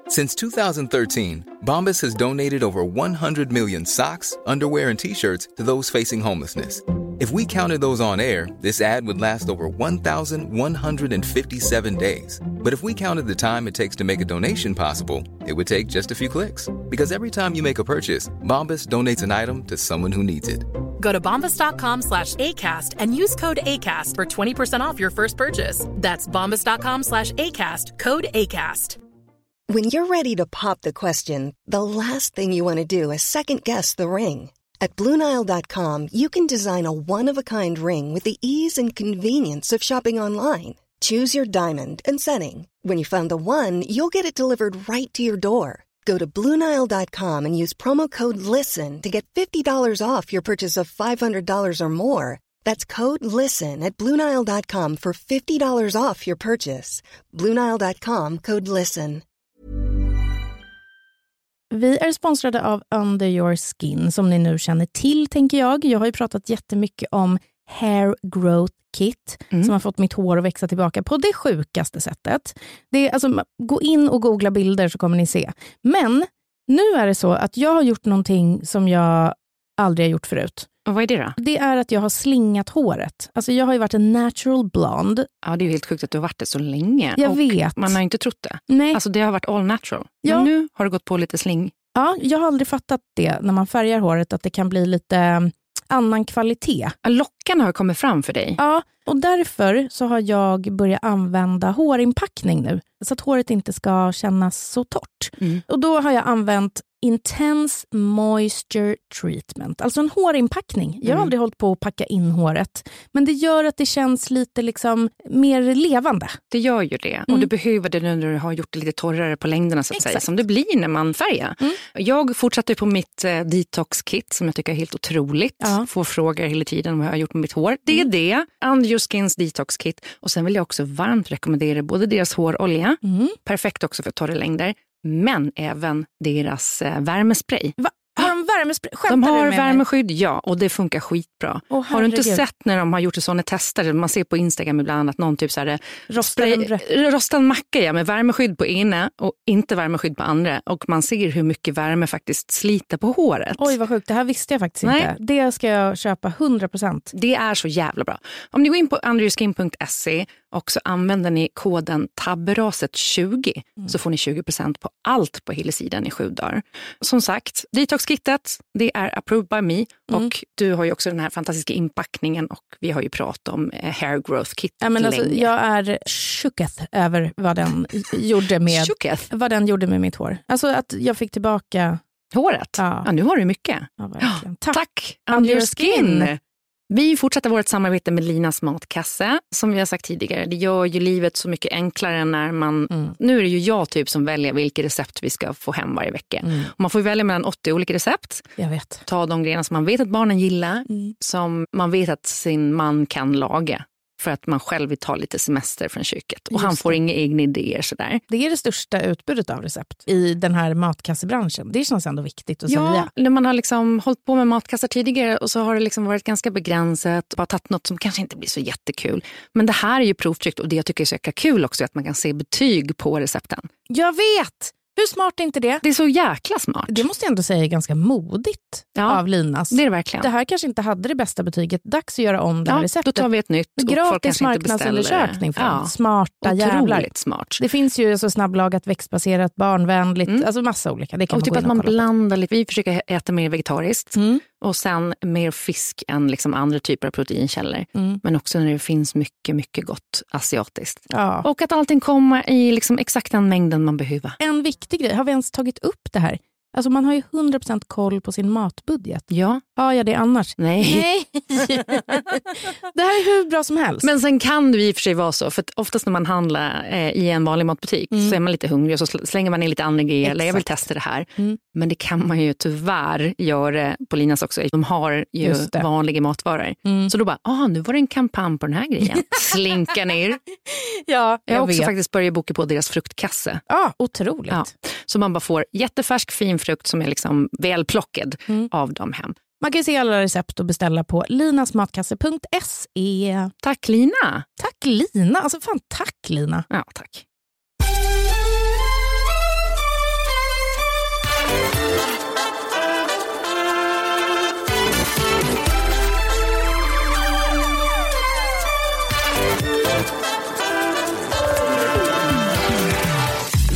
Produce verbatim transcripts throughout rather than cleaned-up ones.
Since two thousand thirteen, Bombas has donated over one hundred million socks, underwear, and T-shirts to those facing homelessness. If we counted those on air, this ad would last over one thousand one hundred fifty-seven days. But if we counted the time it takes to make a donation possible, it would take just a few clicks. Because every time you make a purchase, Bombas donates an item to someone who needs it. Go to bombas.com slash ACAST and use code ACAST for twenty percent off your first purchase. That's bombas.com slash ACAST, code ACAST. When you're ready to pop the question, the last thing you want to do is second-guess the ring. At Blue Nile dot com, you can design a one-of-a-kind ring with the ease and convenience of shopping online. Choose your diamond and setting. When you find the one, you'll get it delivered right to your door. Go to Blue Nile dot com and use promo code LISTEN to get fifty dollars off your purchase of five hundred dollars or more. That's code LISTEN at Blue Nile dot com for fifty dollars off your purchase. Blue Nile dot com, code LISTEN. Vi är sponsrade av Under Your Skin, som ni nu känner till, tänker jag. Jag har ju pratat jättemycket om Hair Growth Kit mm. som har fått mitt hår att växa tillbaka på det sjukaste sättet. Det är, alltså, gå in och googla bilder så kommer ni se. Men nu är det så att jag har gjort någonting som jag aldrig har gjort förut. Och vad är det då? Det är att jag har slingat håret. Alltså jag har ju varit en natural blonde. Ja, det är ju helt sjukt att du har varit det så länge. Jag och vet. Man har ju inte trott det. Nej. Alltså det har varit all natural. Ja. Men nu har det gått på lite sling. Ja, jag har aldrig fattat det när man färgar håret, att det kan bli lite annan kvalitet. Lockarna har kommit fram för dig. Ja, och därför så har jag börjat använda hårinpackning nu. Så att håret inte ska kännas så torrt. Mm. Och då har jag använt Intense Moisture Treatment. Alltså en hårinpackning. Jag har Mm. aldrig hållit på att packa in håret. Men det gör att det känns lite liksom mer levande. Det gör ju det. Mm. Och du behöver det nu när du har gjort det lite torrare på längderna så att Exakt. säga. Som det blir när man färgar. Mm. Jag fortsatte på mitt eh, detox-kit som jag tycker är helt otroligt. Ja. Får frågor hela tiden vad jag har gjort med mitt hår. Det är mm. det. Under Your Skins detox-kit. Och sen vill jag också varmt rekommendera både deras hårolja. Mm. Perfekt också för torra längder. Men även deras eh, värmespray. Va? Har de värmespray? Skämtar de har du med värmeskydd, mig? ja. Och det funkar skitbra. Oh, har du inte sett när de har gjort sådana tester? Man ser på Instagram ibland att någon typ så här rostad, rostad macka ja, med värmeskydd på ena och inte värmeskydd på andra. Och man ser hur mycket värme faktiskt sliter på håret. Oj, vad sjukt. Det här visste jag faktiskt Nej. inte. Det ska jag köpa hundra procent. Det är så jävla bra. Om ni går in på under your skin punkt se och så använder ni koden tabberaset tjugo mm. så får ni tjugo procent på allt på hela sidan i sju dagar. Som sagt, detox-kittet, det är approved by me mm. och du har ju också den här fantastiska inpackningen och vi har ju pratat om hair growth kit ja, men alltså, länge. jag är chockad över vad den gjorde med vad den gjorde med mitt hår. Alltså att jag fick tillbaka håret. Ja, ja nu har du mycket. Ja, verkligen. Tack, Tack Under Your Skin. Vi fortsätter vårt samarbete med Linas matkasse. Som vi har sagt tidigare, det gör ju livet så mycket enklare när man... Mm. Nu är det ju jag typ som väljer vilka recept vi ska få hem varje vecka. Mm. Och man får välja mellan åttio olika recept. Jag vet. Ta de grejerna som man vet att barnen gillar. Mm. Som man vet att sin man kan laga. För att man själv vill ta lite semester från köket. Och Just han får det. Inga egna idéer sådär. Det är det största utbudet av recept i den här matkassebranschen. Det känns ändå viktigt att ja, säga. Ja, när man har liksom hållit på med matkassar tidigare och så har det liksom varit ganska begränsat. Och bara tagit något som kanske inte blir så jättekul. Men det här är ju provtryckt och det jag tycker är så jäkla kul också. Att man kan se betyg på recepten. Jag vet! Hur smart är inte det? Det är så jäkla smart. Det måste jag ändå säga är ganska modigt ja, av Linas. Det är det verkligen. Det här kanske inte hade det bästa betyget. Dags att göra om det här ja, receptet. Då tar vi ett nytt. Gratis marknadsundersökning för ja, smarta jävlar. Smart. Det finns ju så snabblagat, växtbaserat, barnvänligt. Mm. Alltså massa olika. Det kan och man typ att man blandar lite. Vi försöker äta mer vegetariskt. Mm. Och sen mer fisk än liksom andra typer av proteinkällor. Mm. Men också när det finns mycket, mycket gott asiatiskt. Ja. Och att allting kommer i liksom exakt den mängden man behöver. En viktig grej, har vi ens tagit upp det här? Alltså man har ju hundra procent koll på sin matbudget. Ja. Har jag det annars? Nej. Nej. Det här är hur bra som helst. Men sen kan det i och för sig vara så. För att oftast när man handlar eh, i en vanlig matbutik mm. så är man lite hungrig och så slänger man in lite andra grejer. Eller jag vill testa det här. Mm. Men det kan man ju tyvärr göra på Linas också. De har ju vanliga matvaror. Mm. Så då bara, ah nu var det en kampanj på den här grejen. Slinka ner. Ja, jag har också vet. faktiskt börjat boka på deras fruktkasse. Ja, otroligt. Ja. Så man bara får jättefärsk fin frukt som är liksom välplockad mm. av dem hem. Man kan ju se alla recept och beställa på linasmatkasse punkt se. Tack Lina. Tack Lina. Alltså fan tack Lina. Ja, tack.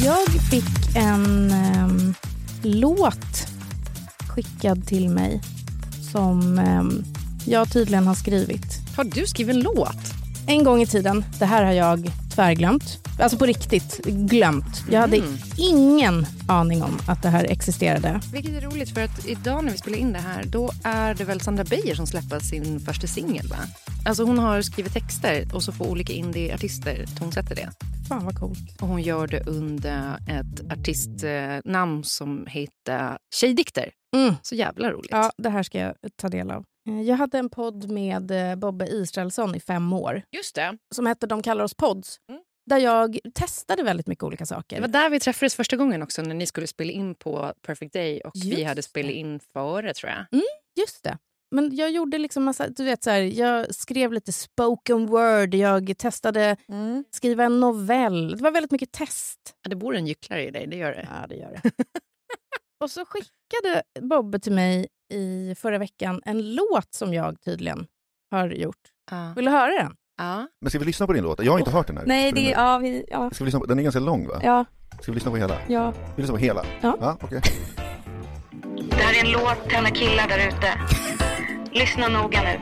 Jag fick en um, låt skickad till mig som um, jag tydligen har skrivit. Har du skrivit en låt? En gång i tiden, det här har jag tvärglömt. Alltså på riktigt, glömt. Jag hade mm. ingen aning om att det här existerade. Vilket är roligt, för att idag när vi spelar in det här, då är det väl Sandra Beijer som släpper sin första singel, va? Alltså hon har skrivit texter och så får olika indie-artister tonsätta det. Fan vad coolt. Och hon gör det under ett artistnamn som heter Tjejdikter. Mm. Så jävla roligt. Ja, det här ska jag ta del av. Jag hade en podd med Bobbe Israelsson i fem år. Just det. Som hette De kallar oss pods. Mm. Där jag testade väldigt mycket olika saker. Det var där vi träffades första gången också, när ni skulle spela in på Perfect Day. Och just vi hade spelat in före, tror jag. Mm, just det. Men jag gjorde liksom massa, du vet så här, jag skrev lite spoken word, jag testade mm. skriva en novell. Det var väldigt mycket test. Ja, det bor en gycklare i dig, det gör det. Ja, det gör det. Och så skickade Bobbe till mig i förra veckan en låt som jag tydligen har gjort. Ja. Vill du höra den? Ja. Men ska vi lyssna på din låt? Jag har inte oh. hört den här. Nej, det, ja, vi, ja. Ska vi lyssna på, den är ganska lång, va? Ja. Ska vi lyssna på hela? Ja. Vi lyssnar på hela? Ja. Ja, okej. Okay. Det här är en låt till alla killar där ute. Lyssna noga nu.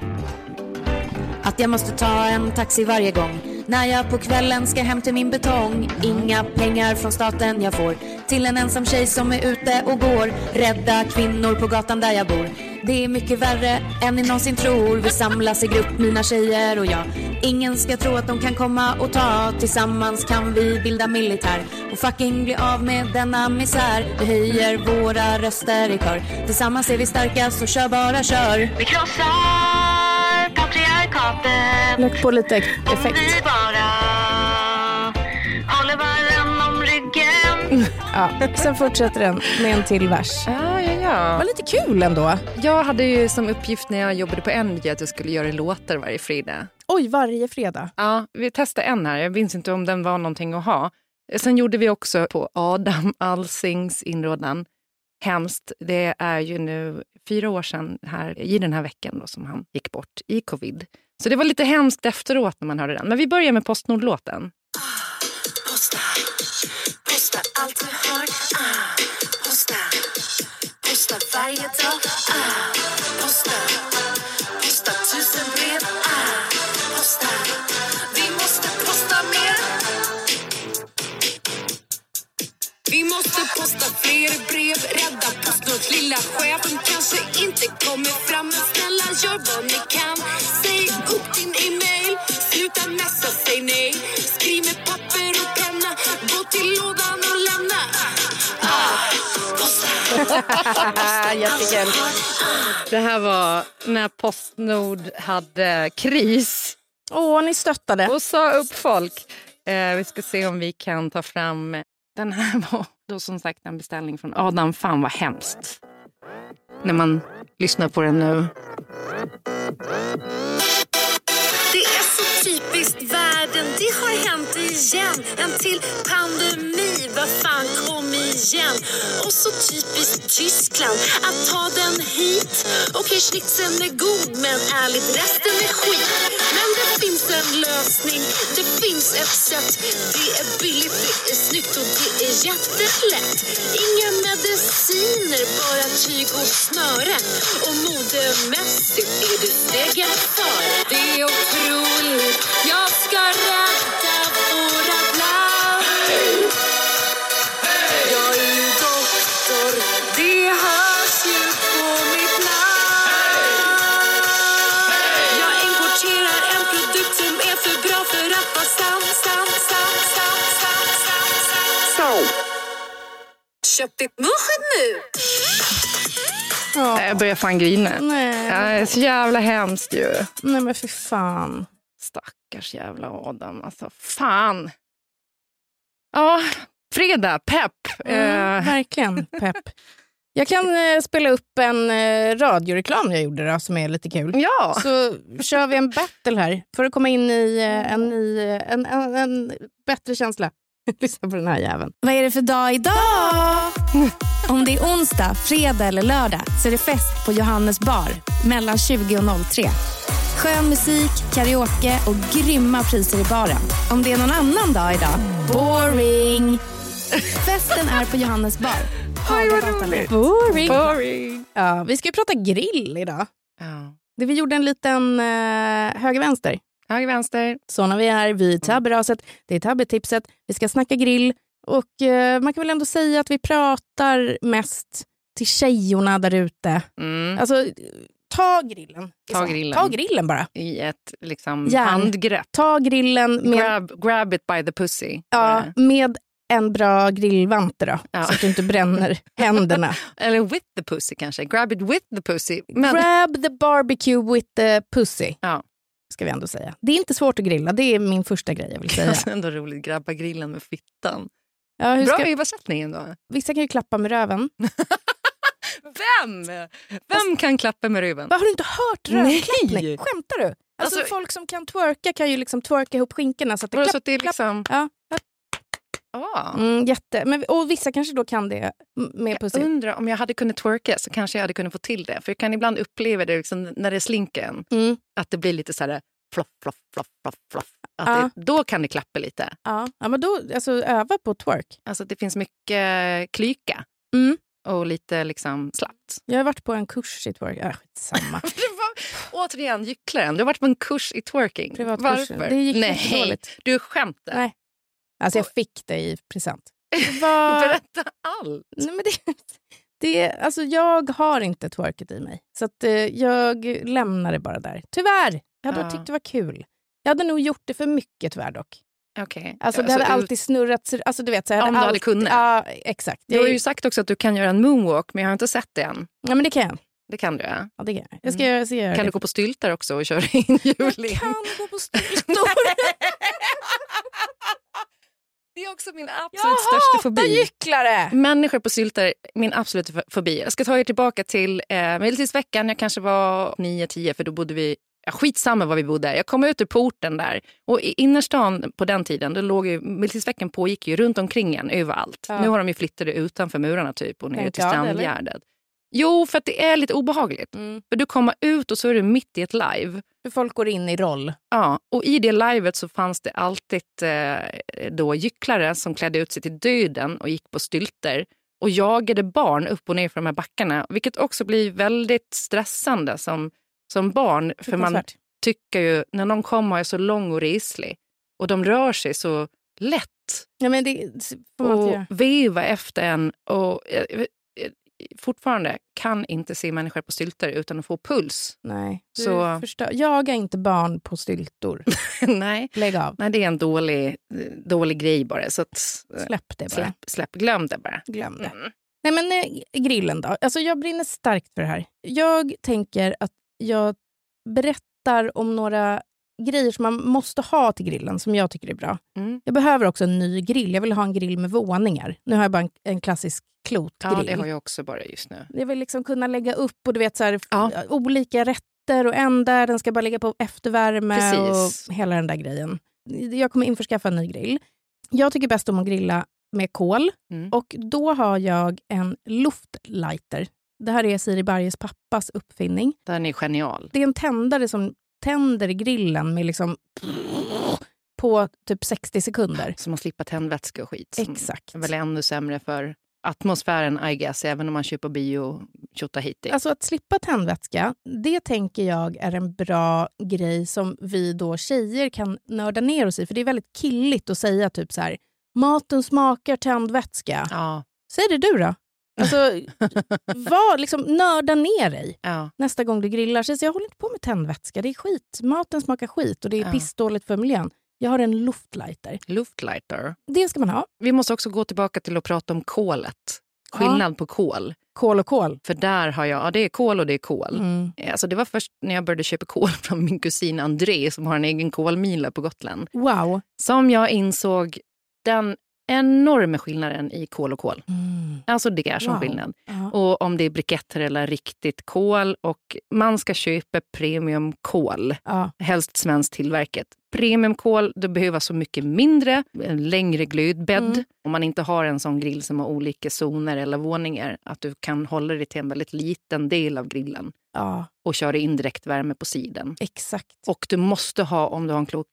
Att jag måste ta en taxi varje gång när jag på kvällen ska hem till min betong. Inga pengar från staten jag får till en ensam tjej som är ute och går. Rädda kvinnor på gatan där jag bor. Det är mycket värre än ni någonsin tror. Vi samlas i grupp, mina tjejer och jag. Ingen ska tro att de kan komma och ta. Tillsammans kan vi bilda militär och fucking bli av med denna misär. Vi höjer våra röster i kör. Tillsammans är vi starka, så kör bara kör. Vi krossar patriarkatet. Lägg på lite effekt. Om vi bara håller varann om ryggen. Ja, sen fortsätter den med en till vers. Ja, ja, ja. Det var lite kul ändå. Jag hade ju som uppgift när jag jobbade på N G att jag skulle göra låtar varje fredag. Oj, varje fredag? Ja, vi testade en här. Jag minns inte om den var någonting att ha. Sen gjorde vi också på Adam Alsings inrådan. Hemskt. Det är ju nu fyra år sedan här, i den här veckan då, som han gick bort i covid. Så det var lite hemskt efteråt när man hörde den. Men vi börjar med Postnord-låten. Posta, posta allt du har. Ah, posta, posta varje dag. Ah, posta, posta tusen brev. Ah, posta, vi måste posta mer. Vi måste posta fler brev. Rädda Postnord, lilla chefen kanske inte kommer fram. Men snälla, gör vad ni kan. Säg upp din e-mail. Sluta messa, säg nej. Skriv med papper och penna. Gå till lådan och lämna. Ah, posta. Jättekul. Det här var när Postnord hade kris. Åh, ni stöttade. Och sa upp folk. Eh, vi ska se om vi kan ta fram... Den här var då som sagt en beställning från Adam. Fan vad hemskt. När man lyssnar på den nu. Det är så typiskt världen, det har hänt igen. En till pandemi, vad fan, kom igen. Och så typiskt Tyskland, att ta den hit. Okej, schnitzeln är god, men ärligt, resten är skit. Men det finns en lösning, det finns ett sätt. Det är billigt, det är snyggt och det är jättelätt. Inga mediciner, bara tyg och snöre. Och modemässigt är det steget före. Det är otroligt, jag ska rädda vårat land. Jag är ju doktor, det hörs ju på mitt namn. Jag importerar en produkt som är för bra för att vara sann, sann, sann, sann, sann, sann, sann. Köp ditt munskydd nu. Ja. Jag börjar fan grina. Nej. Ja, det är så jävla hemskt ju. Nej, men för fan. Stackars jävla Adam. Alltså, fan. Ja, fredag. Pepp. Mm, uh. Verkligen pepp. Jag kan eh, spela upp en eh, radioreklam jag gjorde då, som är lite kul. Ja. Så kör vi en battle här. För att komma in i eh, en, i, en, en, en bättre känsla. Lyssna på den här jäveln. Vad är det för dag idag? Om det är onsdag, fredag eller lördag så är det fest på Johannes bar mellan tjugo och noll tre. Skön musik, karaoke och grymma priser i baren. Om det är någon annan dag idag, boring. Festen är på Johannes bar. Oj, vad roligt. Boring. Boring. Ja, vi ska ju prata grill idag. Ja. Det vi gjorde en liten uh, höger-vänster. Höger-vänster. Så när vi är vid tabberaset, det är tabbetipset. Vi ska snacka grill. Och uh, man kan väl ändå säga att vi pratar mest till tjejorna där ute. Mm. Alltså, ta grillen. Ta grillen. Ta grillen bara. I ett liksom Järn. handgrepp. Ta grillen med, Grab, grab it by the pussy. ja, med en bra grillvante då. Ja. Så att du inte bränner händerna. Eller with the pussy kanske. Grab it with the pussy. Men... Grab the barbecue with the pussy. Ja. Ska vi ändå säga. Det är inte svårt att grilla. Det är min första grej jag vill säga. Det är ändå roligt. Grabba grillen med fittan. Ja, hur Bra ska... översättningen då. Vissa kan ju klappa med röven. Vem? Vem kan klappa med röven? Vad, har du inte hört rövklappning? Nej. Skämtar du? Alltså, Alltså- folk som kan twerka kan ju liksom twerka ihop skinkorna så att det Vadå, klapp, så att det är klapp. liksom... Ja. Ah. Mm, jätte. Men, och vissa kanske då kan det med pussy. Jag undrar om jag hade kunnat twerka så kanske jag hade kunnat få till det. För jag kan ibland uppleva det liksom, när det slinker en. Mm. Att det blir lite så här floff, floff, floff, floff, floff. Att Ja. det, då kan det klappa lite. Ja. Ja, men då alltså, öva på twerk. Alltså det finns mycket klyka. Mm. Och lite liksom slappt. Jag har varit på en kurs i twerk. Äh, skitsamma. Det var, återigen, gycklaren. Du har varit på en kurs i twerking. Privatkursen. Varför? Det gick Nej, inte dåligt. du skämtar. Nej. Alltså jag fick det i present. Det var... Berätta allt. Nej, men det, det, alltså jag har inte twerket i mig. Så att, eh, jag lämnar det bara där. Tyvärr. Jag hade Ja. tyckt det var kul. Jag hade nog gjort det för mycket tyvärr dock. Okej. Alltså Ja, det hade så alltid snurrat. Alltså du vet så jag Om du hade alltid, kunnat. Ja, exakt. Du har Jag- ju sagt också att du kan göra en moonwalk, men jag har inte sett det än. Ja, men det kan jag. Det kan du, ja. Ja, det kan jag. Jag ska, jag ska göra Kan det. du gå på styltar också och köra in hjuling? Jag kan gå på styltor. Det är också min Jag absolut största hatar fobi. gycklare. Människor på styltar är min absoluta fobi. Jag ska ta er tillbaka till eh, medeltidsveckan. Jag kanske var nio tio, för då bodde vi... Ja, skitsamma var vi bodde. Jag kom ut ur porten där. Och i innerstan på den tiden, då låg ju, medeltidsveckan pågick ju runt omkring en överallt. Ja. Nu har de ju flyttat utanför murarna typ och ner Tänkte till jag, Strandgärdet. Jo, för att det är lite obehagligt. Mm. För du kommer ut och så är du mitt i ett live. För folk går in i roll. Ja, och i det livet så fanns det alltid eh, då gycklare som klädde ut sig till döden och gick på stylter och jagade barn upp och ner för de här backarna. Vilket också blir väldigt stressande som, som barn. För man Fruktansvärt. tycker ju, när någon kommer är så lång och reslig och de rör sig så lätt Ja, men det får man inte och göra. veva efter en och eh, eh, fortfarande kan inte se människor på stylter utan att få puls. Nej, du Så- förstör. Jaga inte barn på styltor. Nej. Lägg av. Nej, det är en dålig, dålig grej bara. Så att, Släpp det bara. släpp, släpp, glöm det bara. Glöm det. Mm. Nej, men eh, grillen då. Alltså jag brinner starkt för det här. Jag tänker att jag berättar om några grejer som man måste ha till grillen som jag tycker är bra. Mm. Jag behöver också en ny grill. Jag vill ha en grill med våningar. Nu har jag bara en, en klassisk klotgrill. Ja, det har jag också bara just nu. Jag vill liksom kunna lägga upp och du vet så här, Ja. olika rätter och en där den ska bara ligga på eftervärme Precis. och hela den där grejen. Jag kommer införskaffa en ny grill. Jag tycker bäst om att grilla med kol Mm. och då har jag en luftlighter. Det här är Siri Barjes pappas uppfinning. Den är genial. Det är en tändare som tänder grillen med liksom på typ sextio sekunder. Så man slipper tändvätska och skit. Som Exakt. är väl ännu sämre för atmosfären, I guess, även om man köper bio tjotta hit. Alltså att slippa tändvätska, det tänker jag är en bra grej som vi då tjejer kan nörda ner oss i. För det är väldigt killigt att säga typ så här, maten smakar tändvätska. Ja. Säg det du då. Alltså, var, liksom, nörda ner dig Ja. nästa gång du grillar. Så jag håller inte på med tändvätska, det är skit. Maten smakar skit och det är Ja. pissdåligt för miljön. Jag har en luftlighter. Luftlighter. Det ska man ha. Vi måste också gå tillbaka till att prata om kolet. Skillnad på kol. Kol och kol. För där har jag, ja det är kol och det är kol. Mm. Alltså det var först när jag började köpa kol från min kusin André som har en egen kolmila på Gotland. Wow. Som jag insåg den enorma skillnaden i kol och kol. Mm. Alltså det är som Wow. skillnad. Ja. Och om det är briketter eller riktigt kol. Och man ska köpa premiumkol. Ja. Helst svenskt tillverkat. Premiumkol, du behöver så mycket mindre, en längre glödbädd. Mm. Om man inte har en sån grill som har olika zoner eller våningar. Att du kan hålla dig till en väldigt liten del av grillen. Ja, Och köra in direkt värme på sidan. exakt. Och du måste ha, om du har en klotgrill,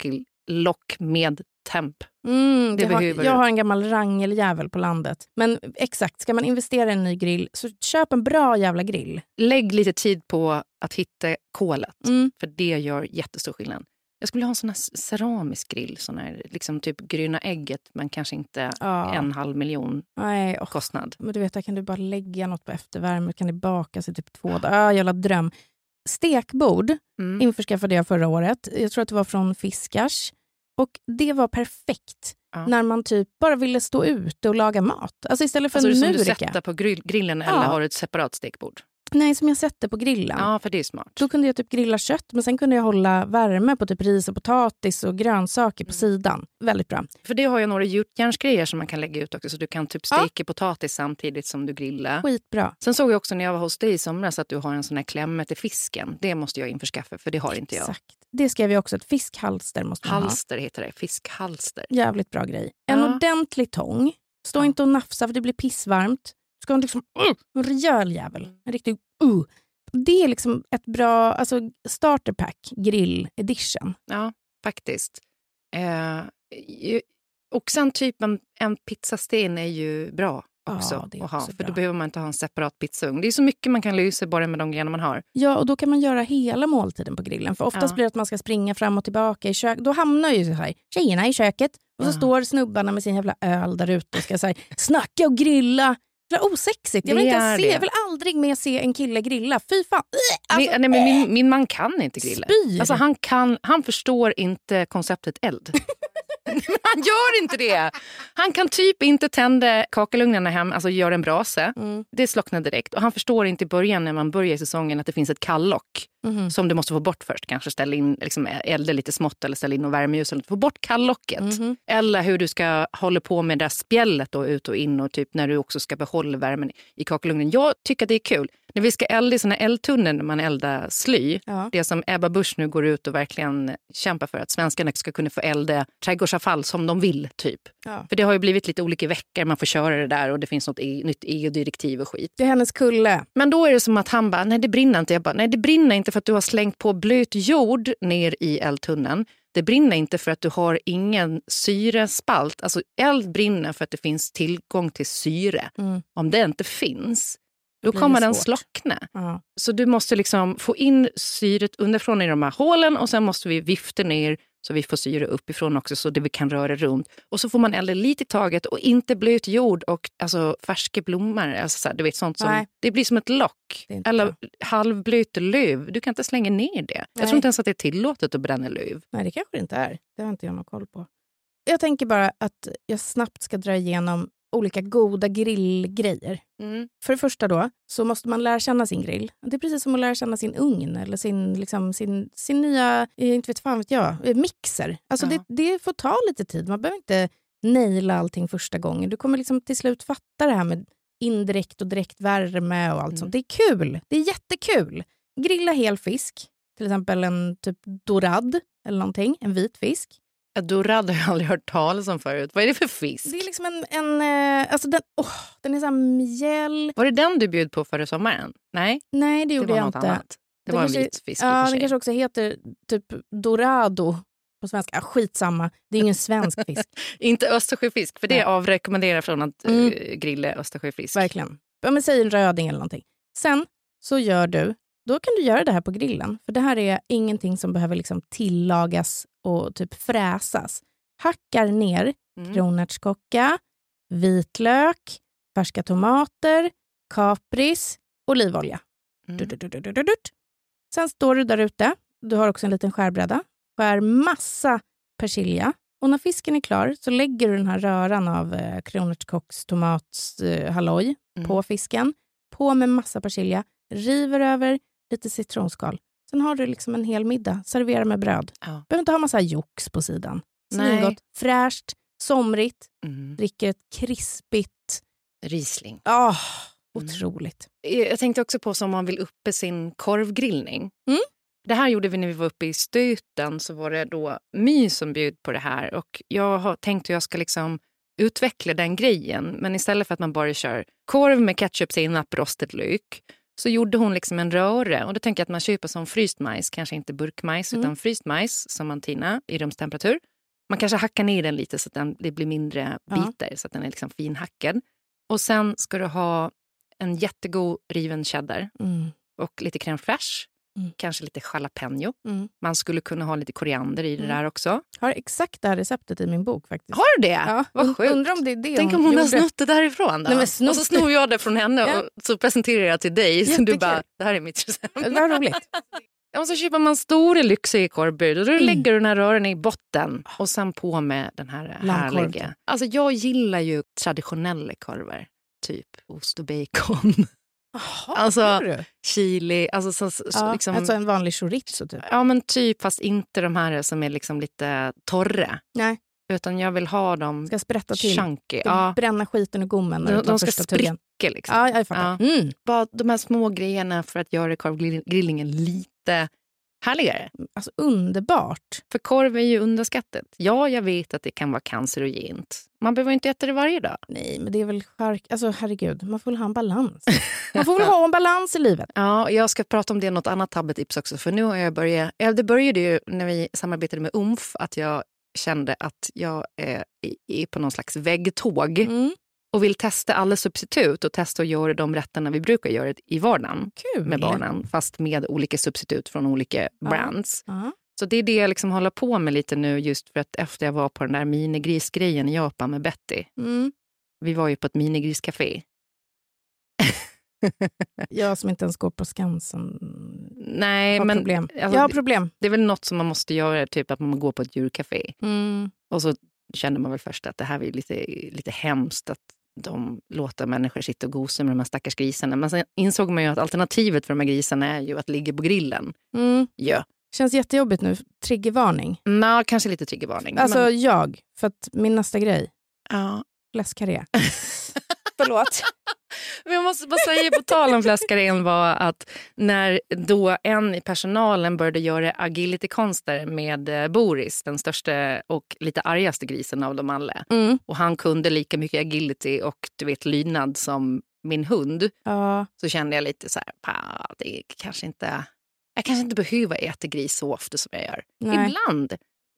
lock med temp. Mm, det det har, behöver jag du. har en gammal rangeljävel på landet. Men exakt, ska man investera i en ny grill så köp en bra jävla grill. Lägg lite tid på att hitta kolet. Mm. För det gör jättestor skillnad. Jag skulle ha en sån här ceramisk grill. Sån här, liksom typ gröna ägget. Men kanske inte Ja. en halv miljon Nej, åh. kostnad. Men du vet, där kan du bara lägga något på eftervärme. Kan det bakas i typ två dagar. Ah, jävla dröm. Stekbord Mm. införskaffade jag förra året. Jag tror att det var från Fiskars. Och det var perfekt. Ja. När man typ bara ville stå ute och laga mat. Alltså istället för Alltså en det som du murika. sätter på grill, grillen Ja. eller har du ett separat stekbord? Nej, som jag sätter på grillen. Ja, för det är smart. Då kunde jag typ grilla kött, men sen kunde jag hålla värme på typ ris och potatis och grönsaker på sidan. Väldigt bra. För det har jag några gjutjärnsgrejer som man kan lägga ut också. Så du kan typ steka potatis samtidigt som du grillar. Skitbra. Sen såg jag också när jag var hos dig i somras att du har en sån här klämme till fisken. Det måste jag införskaffa, för det har inte jag. Exakt. Det skrev jag också. Ett fiskhalster måste man Halster heter det. Fiskhalster. ha. Jävligt bra grej. En Ja. ordentlig tång. Stå Ja. inte och nafsa för det blir pissvarmt. Du ska ha en liksom, uh, en rejäl jävel. En riktig uh. Det är liksom ett bra alltså, starterpack grill edition. Ja, faktiskt. Eh, ju- och sen typ en, en pizzasten är ju bra också, Ja, det är att ha. också För bra. då behöver man inte ha en separat pizzaugn. Det är så mycket man kan lösa bara med de grejerna man har. Ja, och då kan man göra hela måltiden på grillen. För oftast Ja. blir det att man ska springa fram och tillbaka i köket. Då hamnar ju så här, tjejerna i köket. Och så Ja. står snubbarna med sin jävla öl där ute och ska så här, snacka och grilla. Det är osexigt. Jag vill, Det inte är ens se, det. jag vill aldrig mer se en kille grilla. Fy fan. Alltså, min, nej, men min, min man kan inte grilla. Spyr. Alltså, han, kan, han förstår inte konceptet eld. Men han gör inte det. Han kan typ inte tända kakelugnarna hem, alltså göra en brase. Mm. Det slocknar direkt. Och han förstår inte i början när man börjar i säsongen att det finns ett kalllock. Mhm. Som du måste få bort först. Kanske ställa in, liksom, elda lite smått eller ställa in och värmeljus. Få bort kalllocket. Mhm. Eller hur du ska hålla på med det där spjället då, ut och in. Och typ när du också ska behålla värmen i kakelugnen. Jag tycker att det är kul. När vi ska elda i såna eldtunnor när man eldar sly. Ja. Det som Ebba Busch nu går ut och verkligen kämpar för. Att svenskarna ska kunna få elda trädgårdsavfall som de vill typ. Ja. För det har ju blivit lite olika veckor. Man får köra det där och det finns något e- nytt E U-direktiv och skit. Det är hennes kulle. Men då är det som att han bara, nej det brinner inte. Jag bara, nej det brinner inte för att du har slängt på blöt jord ner i eldtunneln. Det brinner inte för att du har ingen syrespalt. Alltså eld brinner för att det finns tillgång till syre. Mm. Om det inte finns, då blir kommer det den svårt. slockna. Ja. Så du måste liksom få in syret underifrån i de här hålen och sen måste vi vifta ner så vi får syre uppifrån också så det vi kan röra runt. Och så får man elda lite i taget och inte blöt jord och alltså färska blommor. Alltså så här, du vet, sånt som, Nej. det blir som ett lock. Det är inte Eller bra. halvblöt löv. Du kan inte slänga ner det. Nej. Jag tror inte ens att det är tillåtet att bränna löv. Nej, det kanske det inte är. Det har inte jag någon koll på. Jag tänker bara att jag snabbt ska dra igenom olika goda grillgrejer. Mm. För det första då, så måste man lära känna sin grill. Det är precis som att lära känna sin ugn eller sin, liksom, sin, sin nya, eh, inte vet fan vet jag, eh, mixer. Alltså Ja. det, det får ta lite tid. Man behöver inte naila allting första gången. Du kommer liksom till slut fatta det här med indirekt och direkt värme och allt Mm. sånt. Det är kul. Det är jättekul. Grilla hel fisk. Till exempel en typ dorad eller någonting. En vit fisk. Dorad har jag aldrig hört talas om förut. Vad är det för fisk? Det är liksom en, en eh, alltså den, oh, den är så här mjäll. Var det den du bjöd på förra sommaren? Nej, Nej, det det gjorde var jag något inte. annat. Det Det var kanske- en vit fisk i och Ja, för den sig. kanske också heter typ dorado på svenska. Ah, skitsamma, det är ingen svensk fisk. Inte östersjöfisk, för det Nej. avrekommenderar från att Mm. eh, grilla östersjöfisk. Verkligen. Ja, men säg en röding eller någonting. Sen så gör du, då kan du göra det här på grillen. För det här är ingenting som behöver liksom tillagas och typ fräsas. Hackar ner Mm. kronärtskocka, vitlök, färska tomater, kapris, olivolja. Mm. Dut, dut, dut, dut, dut. Sen står du där ute. Du har också en liten skärbräda. Skär massa persilja. Och när fisken är klar så lägger du den här röran av eh, kronärtskocks tomats eh, halloj Mm. på fisken. På med massa persilja. River över lite citronskal. Sen har du liksom en hel middag. Servera med bröd. Ja. Behöver inte ha massa jox på sidan. Nej. Svingott, fräscht, somrigt. Mm. Dricker ett krispigt. Riesling. Ah, Mm. otroligt. Jag tänkte också på som man vill uppe sin korvgrillning. Mm. Det här gjorde vi när vi var uppe i Stöten, så var det då My som bjöd på det här. Och jag har tänkt att jag ska liksom utveckla den grejen. Men istället för att man bara kör korv med ketchup, senap, rostet lök, så gjorde hon liksom en röre. Och då tänker jag att man köper som fryst majs, kanske inte burkmajs Mm. utan fryst majs som man tinar i rumstemperatur. Man kanske hackar ner den lite så att den, det blir mindre bitar. Ja. Så att den är liksom finhackad. Och sen ska du ha en jättegod riven cheddar. Mm. Och lite crème fraîche. Mm. Kanske lite jalapeno. Mm. Man skulle kunna ha lite koriander i det mm. där också. Har exakt det här receptet i min bok faktiskt. Har du det? Ja. Vad sjukt. Undrar om det är det. Tänk om hon gjorde. Har snott det därifrån då. Nej, och så snor jag det från henne ja. Och så presenterar jag till dig. Så du bara, det här är mitt recept. Det var roligt. Och så köper man stora lyxiga korvbröd och då mm. lägger du den här rören i botten och sen på med den här härliga. Alltså jag gillar ju traditionella korvar. Typ ost och bacon. Aha, alltså chili, alltså så, ja, liksom, alltså en vanlig chorizo typ. Ja men typ, fast inte de här som är liksom lite torra. Nej. Utan jag vill ha dem ska sprätta till. Chunky. Ska ja. bränna skiten ur gommen. De, de ska spricka liksom. Ja, jag fattar. Ja. Mm. Bara de här små grejerna för att göra korvgrillingen lite härligare. Alltså underbart. För korv är ju underskattat. Ja, jag vet att det kan vara cancerogent. Man behöver inte äta det varje dag. Nej, men det är väl skärk... Alltså herregud, man får väl ha en balans. Man får väl ha en balans i livet. Ja, jag ska prata om det något annat tabbetips också. För nu har jag börjat... Ja, det började ju när vi samarbetade med U M F att jag kände att jag är, är på någon slags väggtåg. Mm. Och vill testa alla substitut och testa att göra de rätterna vi brukar göra i vardagen. Kul. Med barnen. Fast med olika substitut från olika ja. brands. Ja. Så det är det jag liksom håller på med lite nu. Just för att efter jag var på den där minigrisgrejen i Japan med Betty. Mm. Vi var ju på ett minigriscafé. Jag som inte ens går på Skansen. Nej, har men... Problem. Alltså, jag har problem. Det är väl något som man måste göra. Typ att man går på ett djurcafé. Mm. Och så kände man väl först att det här är lite, lite hemskt att de låter människor sitta och gosa med de här stackars grisarna. Men sen insåg man ju att alternativet för de här grisarna är ju att ligga på grillen. Mm. Ja. Känns jättejobbigt nu. Triggervarning. Nej, kanske lite triggervarning. Alltså men... jag, för att min nästa grej. Ja. Fläskkarré. Förlåt. Men jag måste bara säga på tal om fläskkarrén var att när då en i personalen började göra agility-konster med Boris, den största och lite argaste grisen av dem alla. Mm. Och han kunde lika mycket agility och du vet lydnad som min hund. Ja. Så kände jag lite så här, det är kanske inte, jag kanske inte behöver äta gris så ofta som jag gör. Nej. Ibland.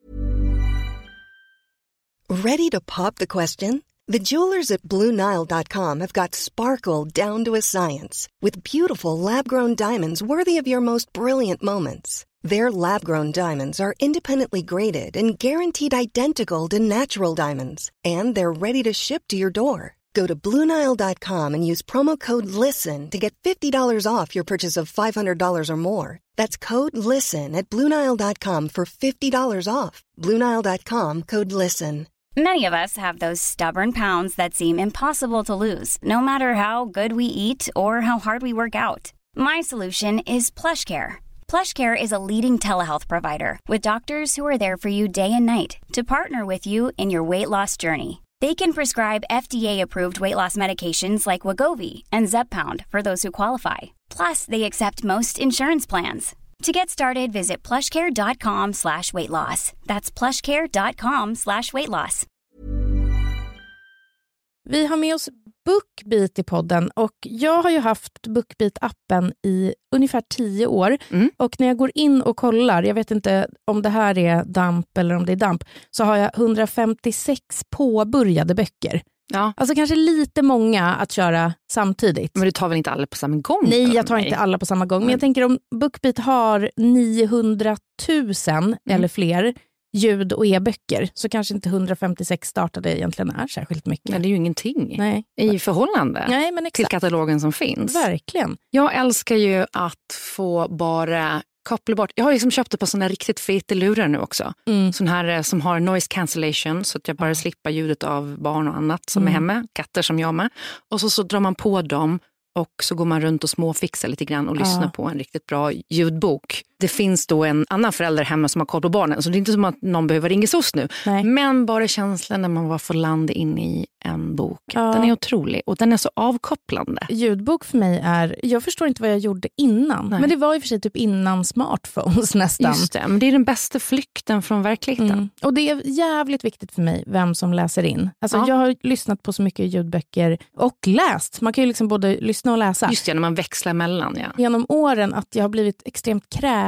Ready to pop the question? The jewelers at Blue Nile dot com have got sparkle down to a science with beautiful lab-grown diamonds worthy of your most brilliant moments. Their lab-grown diamonds are independently graded and guaranteed identical to natural diamonds, and they're ready to ship to your door. Go to Blue Nile dot com and use promo code LISTEN to get fifty dollars off your purchase of five hundred dollars or more. That's code LISTEN at Blue Nile dot com for fifty dollars off. Blue Nile dot com, code LISTEN. Many of us have those stubborn pounds that seem impossible to lose, no matter how good we eat or how hard we work out. My solution is PlushCare. PlushCare is a leading telehealth provider with doctors who are there for you day and night to partner with you in your weight loss journey. They can prescribe F D A-approved weight loss medications like Wegovy and Zepbound for those who qualify. Plus, they accept most insurance plans. To get started, visit plushcare.com slash weight loss. That's plushcare.com slash weight loss. Vi har med oss BookBeat i podden och jag har ju haft BookBeat-appen i ungefär tio år. Mm. Och när jag går in och kollar, jag vet inte om det här är damp eller om det är damp, så har jag hundrafemtiosex påbörjade böcker. Ja. Alltså kanske lite många att köra samtidigt. Men du tar väl inte alla på samma gång? Nej, jag tar inte alla på samma gång. Men, men jag tänker om BookBeat har niohundratusen mm. eller fler ljud- och e-böcker, så kanske inte hundrafemtiosex startade egentligen är särskilt mycket. Men det är ju ingenting. Nej. I förhållande Nej, men till katalogen som finns. Verkligen. Jag älskar ju att få bara koppla bort. Jag har liksom köpt ett par sådana riktigt feta lurar nu också. Mm. Sån här som har noise cancellation så att jag bara mm. slipper ljudet av barn och annat som mm. är hemma. Katter som jag med. Och så, så drar man på dem och så går man runt och småfixar lite grann och lyssnar ja. på en riktigt bra ljudbok. Det finns då en annan förälder hemma som har koll på barnen. Så det är inte som att någon behöver ringa S O S nu. Nej. Men bara känslan när man var får landa in i en bok. Ja. Den är otrolig och den är så avkopplande. Ljudbok för mig är, jag förstår inte vad jag gjorde innan. Nej. Men det var ju för sig typ innan smartphones nästan. Just det, men det är den bästa flykten från verkligheten. Mm. Och det är jävligt viktigt för mig vem som läser in. Alltså ja. jag har lyssnat på så mycket ljudböcker och läst. Man kan ju liksom både lyssna och läsa. Just det, när man växlar mellan. Ja. Genom åren att jag har blivit extremt krävande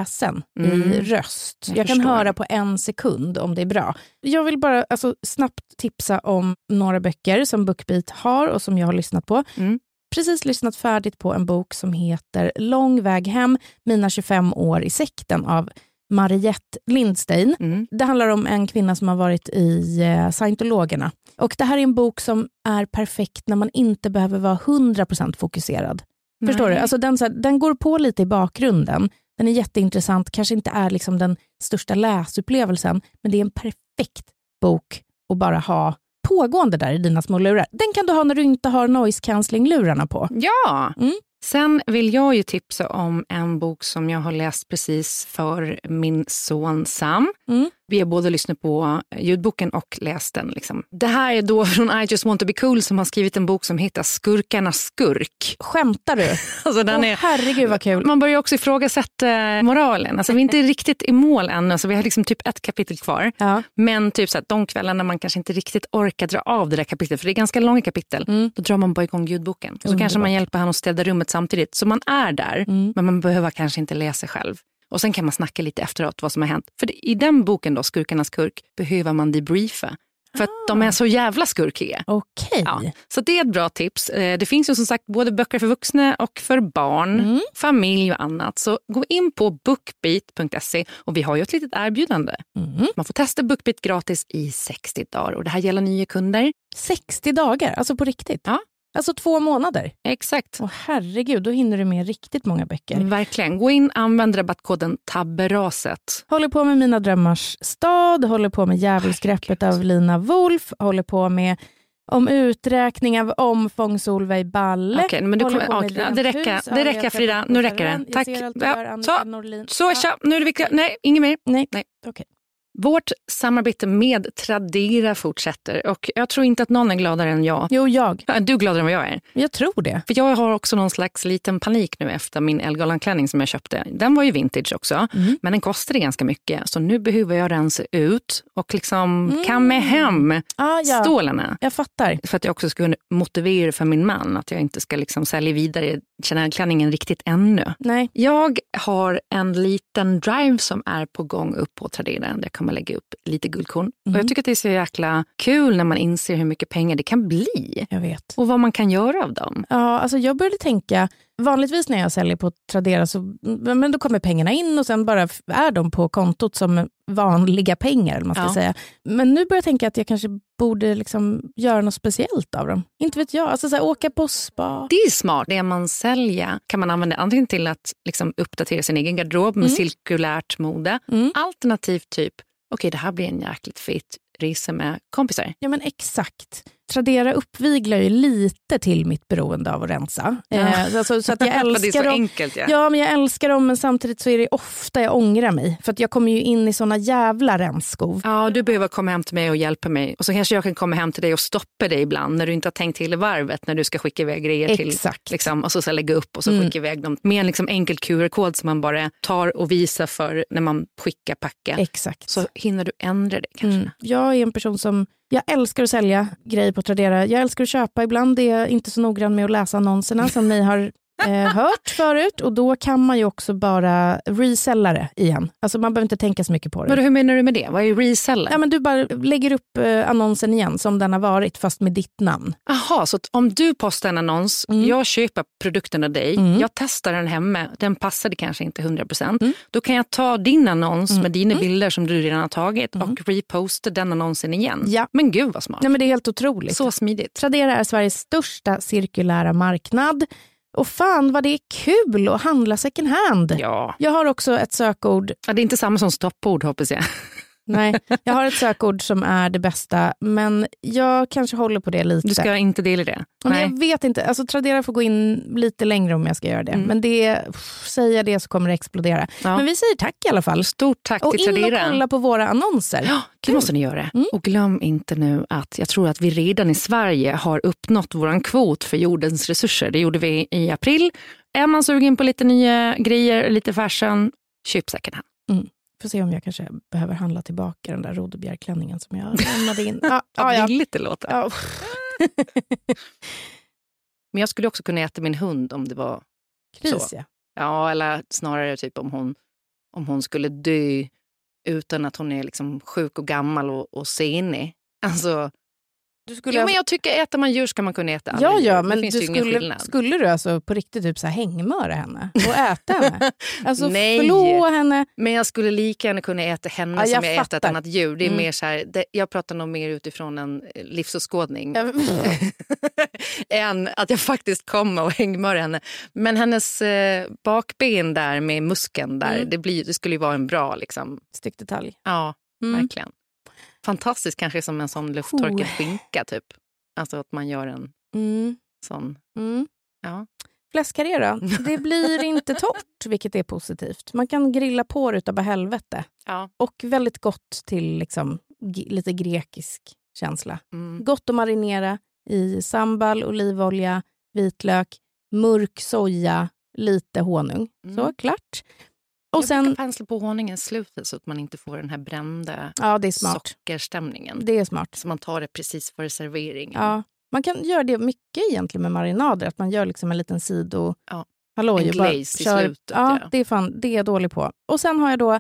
kräsen Mm. i röst. Jag, Jag kan förstår. höra på en sekund om det är bra. Jag vill bara alltså, snabbt tipsa om några böcker som BookBeat har och som jag har lyssnat på. Mm. Precis lyssnat färdigt på en bok som heter Lång väg hem, mina tjugofem år i sekten av Mariette Lindstein. Mm. Det handlar om en kvinna som har varit i eh, scientologerna. Och det här är en bok som är perfekt när man inte behöver vara hundra procent fokuserad. Nej. Förstår du? Alltså den, så här, den går på lite i bakgrunden. Den är jätteintressant. Kanske inte är liksom den största läsupplevelsen. Men det är en perfekt bok att bara ha pågående där i dina små lurar. Den kan du ha när du inte har noise cancelling-lurarna på. Ja! Mm. Sen vill jag ju tipsa om en bok som jag har läst precis för min son Sam. Mm. Vi har både lyssnat på ljudboken och läst den. Liksom. Det här är då från I Just Want To Be Cool som har skrivit en bok som heter Skurkarnas skurk. Skämtar du? Alltså, den Åh, är, herregud vad kul. man börjar också ifrågasätta moralen. Alltså, vi är inte riktigt i mål än. Alltså, vi har liksom typ ett kapitel kvar. Ja. Men typ så att de kvällarna man kanske inte riktigt orkar dra av det där kapitlet. För det är ganska långa kapitel. Mm. Då drar man bara igång ljudboken. Och så Underbart. kanske man hjälper han att städa rummet samtidigt. Så man är där. Mm. Men man behöver kanske inte läsa själv. Och sen kan man snacka lite efteråt vad som har hänt. För det, i den boken då, Skurkarnas skurk, behöver man debriefa. För att de är så jävla skurkiga. Okej. Ja, så det är ett bra tips. Eh, Det finns ju som sagt både böcker för vuxna och för barn, Mm. familj och annat. Så gå in på bookbeat punkt se och vi har ju ett litet erbjudande. Mm. Man får testa BookBeat gratis i sextio dagar och det här gäller nya kunder. sextio dagar, alltså på riktigt? Ja. Alltså två månader? Exakt. Åh herregud, då hinner du med riktigt många böcker. Verkligen. Gå in, använd rabattkoden tabberaset. Håller på med Mina drömmars stad, håller på med Djävulsgreppet av Lina Wolf, håller på med Om uträkning av omfång Solveig Balle. Okej, men du håller kommer, på med okej, Rent det räcker, hus, det har räcker jag Frida, träffat nu på räcker det. Ferrand. Jag Tack. ser allt du gör, Ja, Annika så, Norlin. så, Ja. tja, nu är det viktigt. Nej, inget mer. Nej, Nej. okej. Vårt samarbete med Tradera fortsätter och jag tror inte att någon är gladare än jag. Jo, jag. Du är gladare än vad jag är. Jag tror det. För jag har också någon slags liten panik nu efter min Elgalan-klänning som jag köpte. Den var ju vintage också, Mm. men den kostade ganska mycket. Så nu behöver jag rensa ut och liksom Mm. kamma hem Ah, ja. stålarna. Jag fattar. För att jag också ska motivera för min man att jag inte ska liksom sälja vidare Chanel-klänningen riktigt ännu. Nej. Jag har en liten drive som är på gång upp på Tradera. Där kan man lägga upp lite guldkorn. Mm. Och jag tycker att det är så jäkla kul när man inser hur mycket pengar det kan bli. Jag vet. Och vad man kan göra av dem. Ja, alltså jag började tänka, vanligtvis när jag säljer på Tradera så men då kommer pengarna in och sen bara är de på kontot som vanliga pengar, eller man ska Ja. säga. Men nu börjar jag tänka att jag kanske borde liksom göra något speciellt av dem. Inte vet jag, alltså så här, åka på spa. Det är smart. Det man säljer kan man använda antingen till att liksom uppdatera sin egen garderob med Mm. cirkulärt mode. Mm. Alternativt typ, okej det här blir en jäkligt fet resa med kompisar. Ja men exakt. Tradera uppviglar ju lite till mitt beroende av att rensa. Ja. Eh, alltså, så att jag För det är älskar så dem. enkelt. Ja. Ja, men jag älskar dem, men samtidigt så är det ofta jag ångrar mig. För att jag kommer ju in i såna jävla rensskov. Ja, du behöver komma hem till mig och hjälpa mig. Och så kanske jag kan komma hem till dig och stoppa dig ibland när du inte har tänkt till i varvet när du ska skicka iväg grejer till. Exakt. Liksom, och så, så lägga upp och så Mm. skicka iväg dem med en liksom enkel Q R-kod som man bara tar och visar för när man skickar packa. Exakt. Så hinner du ändra det kanske. Mm. Jag är en person som, jag älskar att sälja grejer på Tradera. Jag älskar att köpa. Ibland är jag inte så noggrann med att läsa annonserna som ni har eh, hört förut. Och då kan man ju också bara resella det igen. Alltså man behöver inte tänka så mycket på det. Men hur menar du med det? Vad är reseller? Ja, men du bara lägger upp eh, annonsen igen som den har varit, fast med ditt namn. Aha, så att om du postar en annons, Mm. jag köper produkten av dig, Mm. jag testar den hemma, den passade kanske inte hundra procent. Mm. Då kan jag ta din annons Mm. med dina Mm. bilder som du redan har tagit Mm. och reposta den annonsen igen. Ja. Men gud vad smart. Nej, men det är helt otroligt. Så smidigt. Tradera är Sveriges största cirkulära marknad. Och fan vad det är kul att handla second hand. Ja. Jag har också ett sökord. Ja, det är inte samma som stoppord hoppas jag. Nej, jag har ett sökord som är det bästa. Men jag kanske håller på det lite. Du ska inte dela det. Men Nej. jag vet inte, alltså Tradera får gå in lite längre om jag ska göra det. Mm. Men det, pff, säger det så kommer det explodera. Ja. Men vi säger tack i alla fall. Stort tack Och till in Tradera. och kolla på våra annonser. Ja, det måste ni göra. Mm. Och glöm inte nu att jag tror att vi redan i Sverige har uppnått våran kvot för jordens resurser. Det gjorde vi i april. Är man sugen på lite nya grejer, lite fashion, köp second hand. Mm. Får se om jag kanske behöver handla tillbaka den där rodebjärklänningen som jag lämnade in. Ja, Ja, ja, ja. billigt det låter. Ja. Men jag skulle också kunna äta min hund om det var Kris, så. ja. Ja, eller snarare typ om hon om hon skulle dö utan att hon är liksom sjuk och gammal och, och senig. Alltså, du skulle jo, alltså... men jag tycker äter man djur ska man kunna äta alla Ja, ja, djur. men det finns du ju ingen skulle, skillnad. skulle du alltså på riktigt typ så här hängmöra henne och äta henne? Alltså Nej. flå henne. Men jag skulle lika gärna kunna äta henne Ja, som jag jag äter ett fattar. annat djur. Det är Mm. mer så här, det, jag pratar nog mer utifrån en livsåskådning. Ja, än att jag faktiskt kommer och hängmör henne. Men hennes eh, bakben där med muskeln där, Mm. det, blir, det skulle ju vara en bra liksom. Stick detalj. Ja, Mm. verkligen. Fantastiskt kanske som en sån lufttorkad skinka typ. Alltså att man gör en Mm. sån. Mm. Ja. Fläskkarré då? Det blir inte torrt, vilket är positivt. Man kan grilla på det utav bara helvete. Ja. Och väldigt gott till liksom, g- lite grekisk känsla. Mm. Gott att marinera i sambal, olivolja, vitlök, mörk soja, lite honung. Mm. Så, klart. Och Och sen, sen pensla på honungen i slutet så att man inte får den här brända ja, det är smart. sockerstämningen. Det är smart. Så man tar det precis före serveringen. Ja. Man kan göra det mycket egentligen med marinader. Att man gör liksom en liten sido... Ja. Hallå, En jag bara glaze i kör- slutet, Ja, ja. det är, fan, det är jag dålig på. Och sen har jag då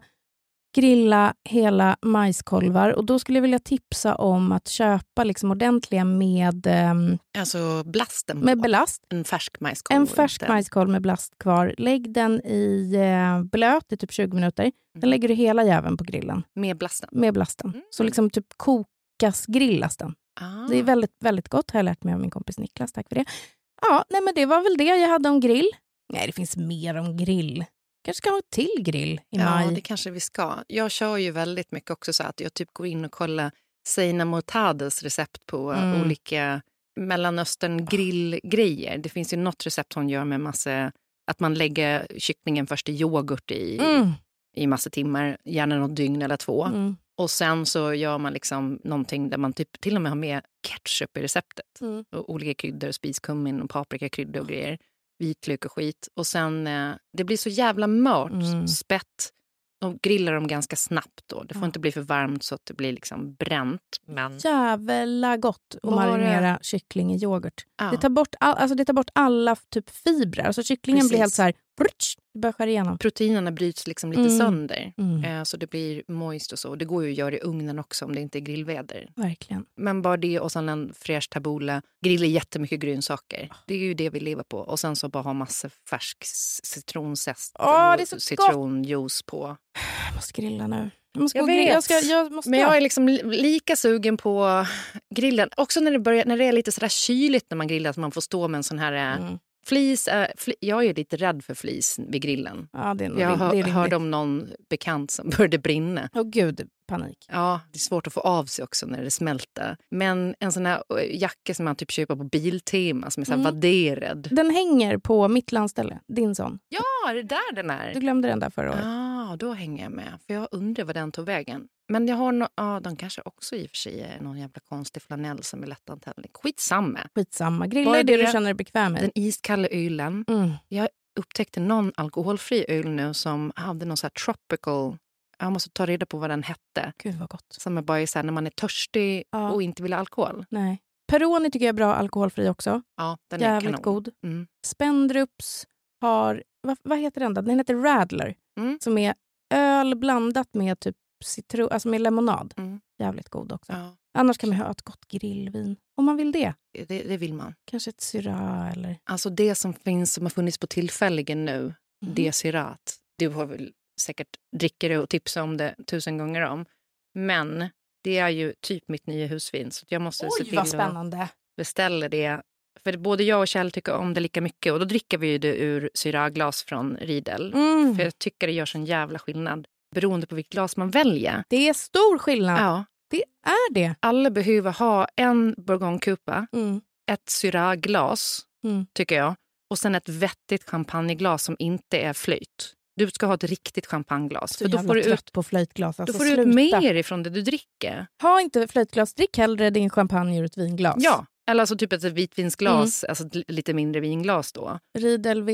grilla hela majskolvar. Och då skulle jag vilja tipsa om att köpa liksom ordentliga med, ehm, Alltså blasten på. med belast. En färsk majskolv. En färsk inte. majskolv med blast kvar. Lägg den i eh, blöt i typ tjugo minuter. Mm. Sen lägger du hela jäveln på grillen Med blasten. med blasten. Mm. Så liksom typ kokas grillas den. Ah. Det är väldigt, väldigt gott, har jag lärt mig av min kompis Niklas. Tack för det. Ja, nej, men det var väl det jag hade om grill. Nej, det finns mer om grill. Kanske ska ha en till grill i Ja, maj. det kanske vi ska. Jag kör ju väldigt mycket också så att jag typ går in och kollar Seina Mortades recept på Mm. olika Mellanöstern grillgrejer. Det finns ju något recept hon gör med massa, att man lägger kycklingen först i yoghurt i, Mm. i massa timmar, gärna något dygn eller två. Mm. Och sen så gör man liksom någonting där man typ till och med har med ketchup i receptet. Mm. Och olika kryddor, spiskummin och paprikakryddor och grejer. Vitlök och skit. Och sen, eh, det blir så jävla mört, Mm. spett. Och grillar dem ganska snabbt då. Det får Ja. inte bli för varmt så att det blir liksom bränt. Men Jävla gott att Bara- marinera kyckling i yoghurt. Ja. Det, tar bort all, alltså det tar bort alla typ fibrer. Alltså kycklingen Precis. blir helt så här... Brutsch, det börjar skära igenom. proteinerna bryts liksom lite Mm. sönder. Mm. Eh, så det blir moist och så. Det går ju att göra i ugnen också om det inte är grillväder. Verkligen. Men bara det och sen en fräsch tabbouleh. Grilla jättemycket grönsaker. Det är ju det vi lever på. Och sen så bara ha massa färsk s- citronzest Åh, och det är så citronjuice på. Jag måste grilla nu. Jag måste Jag gå och grilla. vet. Jag, ska, jag måste Men jag är liksom li- lika sugen på grillen. Också när det, börjar, när det är lite sådär kyligt när man grillar. Att man får stå med en sån här äh, Mm. flis. Äh, fli, jag är lite rädd för flis vid grillen. Ja, det är nog Jag rim- det är hör, rimligt. hörde om någon bekant som började brinna. Åh gud, panik. Ja, det är svårt att få av sig också när det smälter. Men en sån här äh, jacka som man typ köper på Biltema som är så här Mm. vadderad. Den hänger på mitt landställe, din sån. Ja, är det där den är? Du glömde den där förra året. Ja, då hänger jag med. För jag undrar vad den tog vägen. Men jag har no- ja, de kanske också i och för sig är någon jävla konstig flanell som är lättantändlig. Skitsamma. Skitsamma. Grilla Bara är det det- du känner dig bekväm med. Den iskalla ölen. Mm. Jag upptäckte någon alkoholfri öl nu som hade någon så här tropical. Jag måste ta reda på vad den hette. Gud vad gott. Som är bara är så här när man är törstig Ja. och inte vill ha alkohol. Nej. Peroni tycker jag är bra alkoholfri också. Ja, den är Jävligt kanon. god. Mm. Spendrups har, vad, vad heter den då? Den heter Radler. Mm. Som är öl blandat med typ citron, alltså med lemonad. Mm. Jävligt god också. Ja, Annars kan man ha ett gott grillvin. Om man vill det. det, det vill man. Kanske ett Syrah eller... Alltså det som finns som har funnits på tillfälligen nu. Mhm. Det Syrat. Du har väl säkert dricker det och tipsat om det tusen gånger om. Men det är ju typ mitt nya husvin. Så jag måste se Oj, till vad att spännande. beställa det. För både jag och Kjell tycker om det lika mycket. Och då dricker vi ju det ur Syrah-glas från Riedel. Mm. För jag tycker det gör sån jävla skillnad. Beroende på vilket glas man väljer. Det är stor skillnad. Ja. Det är det. Alla behöver ha en bourgogne-kupa. Mm. Ett Syrah-glas, Mm. tycker jag. Och sen ett vettigt champagneglas som inte är flöjt. Du ska ha ett riktigt champagneglas. Så För då jävla får du trött ut, på flöjtglas. Alltså, då får du ut sluta. mer ifrån det du dricker. Ha inte flöjtglas. Drick hellre din champagne ur ett vinglas. Ja, eller alltså typ ett vitvinsglas. Alltså ett lite mindre vinglas då. Riedel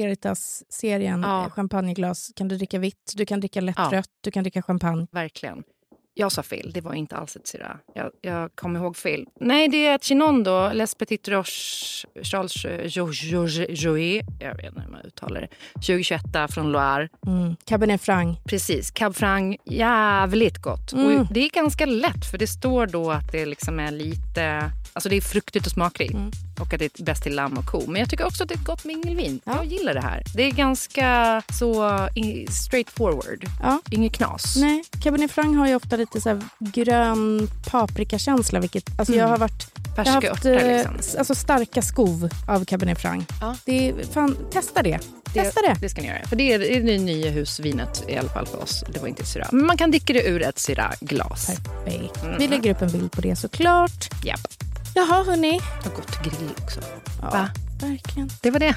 Veritas-serien, Ja. eh, champagneglas. Kan du dricka vitt, du kan dricka lättrött, Ja. du kan dricka champagne. Verkligen. Jag sa fel, det var inte alls ett Syrah. Jag, jag kommer ihåg fel. Nej, det är ett Chinon då. Les Petites Roches, Charles Jouet. Jag vet inte hur man uttalar det. tjugohundratjugoett från Loire. Mm. Cabernet Franc. Precis, Cab Franc. Jävligt gott. Mm. Och det är ganska lätt, för det står då att det liksom är lite... Alltså det är fruktigt och smakrikt. Mm. Och att det är bäst till lamm och ko. Men jag tycker också att det är ett gott mingelvin. Ja. Jag gillar det här. Det är ganska så straightforward. Ja. Inget knas. Nej, Cabernet Franc har ju ofta lite så här grön paprikakänsla. Vilket, alltså mm. jag har varit... Jag har haft liksom. alltså starka skov av Cabernet Franc. Ja. Det är, fan, testa det. Testa det. Det, det ska ni göra. För det är, det är det nya husvinet i alla fall för oss. Det var inte ett Syrah. Men man kan dricka det ur ett Syrah-glas. Perfekt. Mm. Vi lägger upp en bild på det såklart. Japp. Jaha, hörni. Jag har gått grill också. Ja, va? Verkligen. Det var det.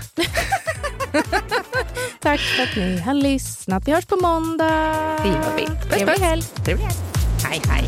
Tack för att ni har lyssnat. Vi hörs på måndag. Det gör vi. Trevlig helg. Trevlig helg. Hej, hej.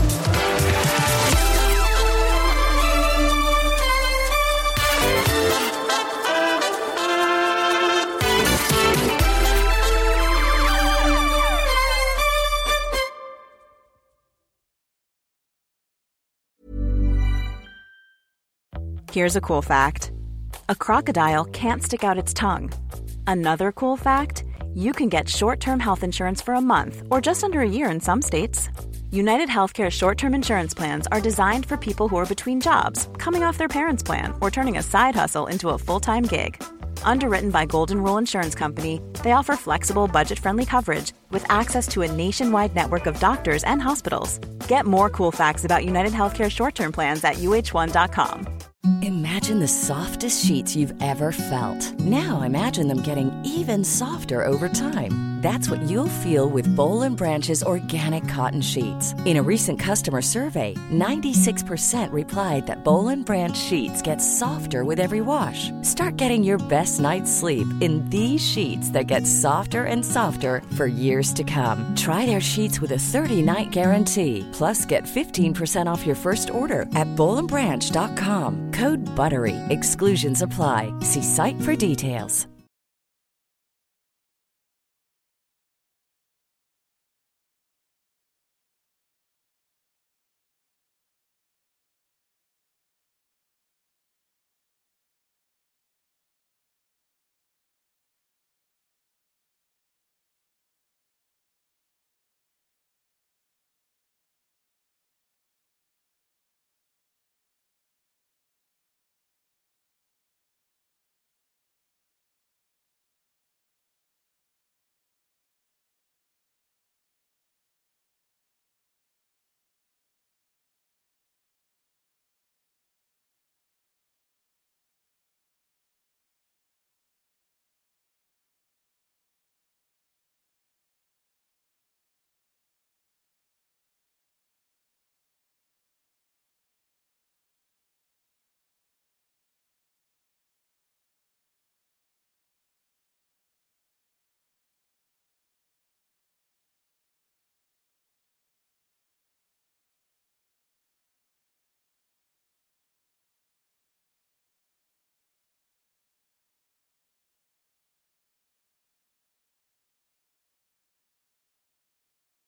Here's a cool fact. A crocodile can't stick out its tongue. Another cool fact, you can get short-term health insurance for a month or just under a year in some states. United Healthcare short-term insurance plans are designed for people who are between jobs, coming off their parents' plan, or turning a side hustle into a full-time gig. Underwritten by Golden Rule Insurance Company, they offer flexible, budget-friendly coverage with access to a nationwide network of doctors and hospitals. Get more cool facts about United Healthcare short-term plans at U H one dot com. Imagine the softest sheets you've ever felt. Now imagine them getting even softer over time. That's what you'll feel with Boll and Branch's organic cotton sheets. In a recent customer survey, ninety-six percent replied that Boll and Branch sheets get softer with every wash. Start getting your best night's sleep in these sheets that get softer and softer for years to come. Try their sheets with a thirty-night guarantee. Plus, get fifteen percent off your first order at boll and branch dot com. Code BUTTERY. Exclusions apply. See site for details.